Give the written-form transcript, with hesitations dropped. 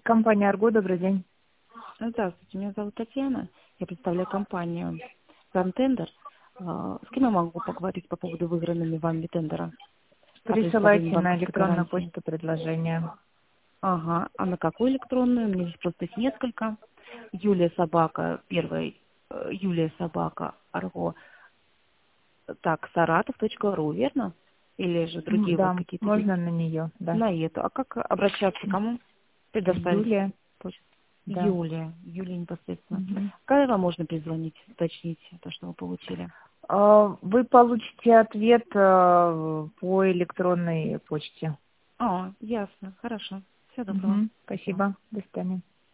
Компания «Арго», добрый день. Здравствуйте, меня зовут Татьяна. Я представляю компанию «Фронтендер». С кем я могу поговорить по поводу выигранными вами тендера? О предоставлении Присылайте на банковской электронную гарантии. почту предложение. Ага, а на какую электронную? У меня здесь просто их несколько. Юлия Собака, первая, Юлия Собака, Арго. Так, Саратов.ру, верно? Или же другие у вас Да, какие-то есть? можно на нее, да. На эту. А как обращаться к кому? Предоставить Юлия, почту. да. Юлия непосредственно. Мгм. Когда вам можно перезвонить, уточнить то, что вы получили? Вы получите ответ по электронной почте. Ясно. Хорошо. Всего доброго. Мгм. Спасибо. До свидания.